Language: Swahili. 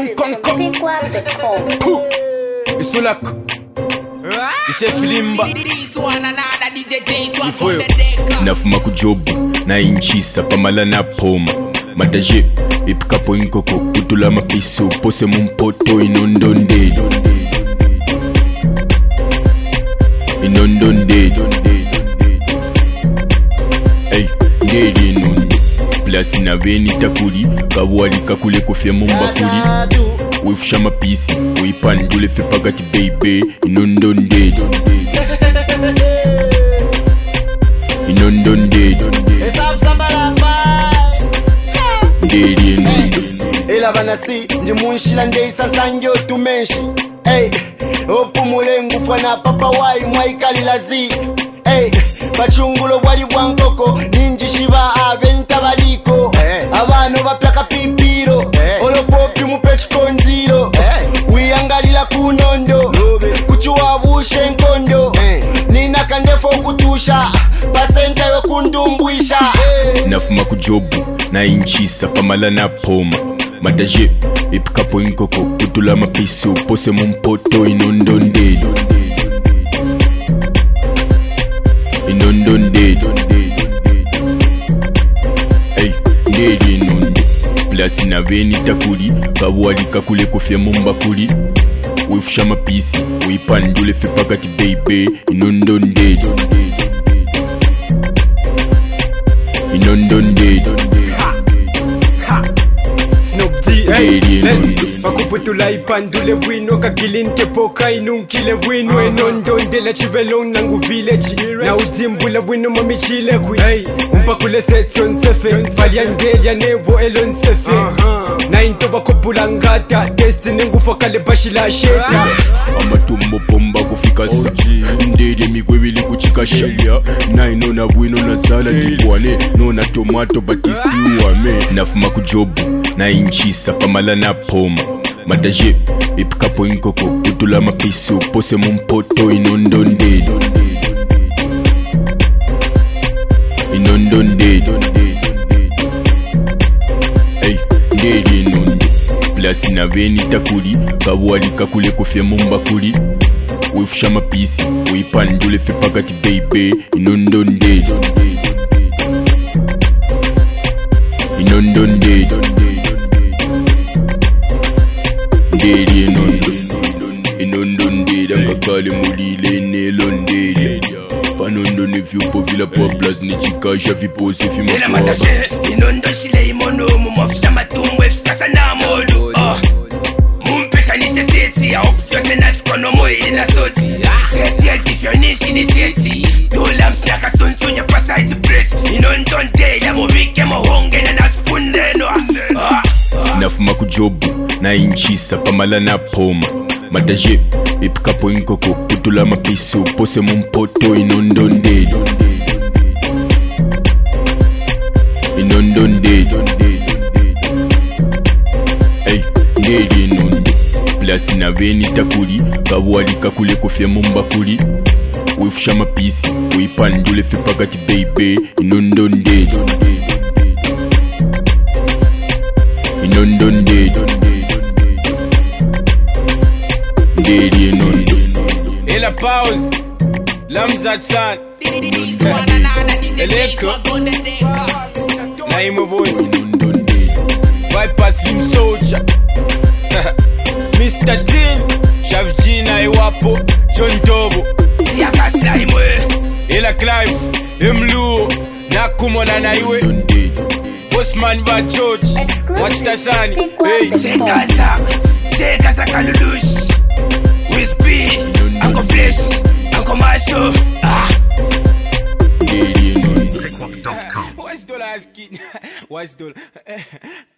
Isulak Ise Filimba Ifoyo Nafuma kujobu na inchisa pamala na poma Madaje ipikapo inkoko kutula mapiso pose mumpoto inondonde Hey, ndedi inonde Plasi na veni takuli Kawali kakule kufia mumbakuli Wifusha mapisi Uipandule fipagati baby Inondonde Ndedi inonde Ela vanasi njimunshila ndeisa sanjo tumenshi Hey, opu mulengu fwana papa wai mwaikali lazi Hey, bachungulo wali bwankoko ninji shiba aventa baliko Abano bapyaka pipiro Olopopi mupechkonziro Wiyangalila kunondo Kuchuwabushe nkondo Nina kandefo kutusha Basenta yo kundumbwisha Nafuma kujobu na inchisa pamala na poma Madaje ipikapo inkoko kutula mapiso pose mumpoto inondonde Hey, ndedi inonde Plasi na veni takuli Kawali kakule kufia mumbakuli Wifusha mapisi Uipandule fipagati baby Inondonde Makuputula ipandule wino kakilinte poka inunkile wino enondonde la chivelong nangu village na udimbula wino mamichile kwi umpakule setion sefe valiandelia nevo elon sefe na into bakopula ngata destiny ngufakale bashila sheta Amatumbo pomba kufika saji Ndede mikwevili kuchikasha na inona wino na zala jibwane Nona tomato batisti uwame Nafuma kujobu na inchisa pamala na poma Madaje ipikapo inkoko kutula mapiso pose mumpoto inondonde Hey, ndedi inonde Plasi na veni takuli Kawali kakule kufia mumbakuli Wifusha mapisi Uipandule fipagati baby Inondonde Ndedi inondonde Dangakale mulile nelonde Panondo ne vyupo vila poblas ni chikasha vipose fima Ela madaje inondo shile imono Mumafisha matumwe fisa na molu Mumpeka nise seti ya opsyo se nafikono moe ina soti Seti ya tifyonishi ni seti Dula msnaka sonsonya pasa iti press Inondonde ya muvike mohonge na naspundeno Nafuma kujobu na inchisa pamala na poma Madaje ipikapo inkoko kutula mapiso pose mumpoto inondonde Hey, ndedi inonde Plasi na veni takuli Kawali kakule kufia mumbakuli Wifusha mapisi Uipandule fipagati baby Inondonde Ndedi inonde Ela pause Lamzat san Eleko Na imo boy Bypass Slim Soldier Mr. Dean Shavjina iwapo John Dobo Yakasla imwe Ela Clive Emluo Nakumona na iwe Bossman ba George Wachitasani Hey Chekasa kalulush Wispy Anko flesh Anko maso Ndedi inonde What's dollar asking? What's dollar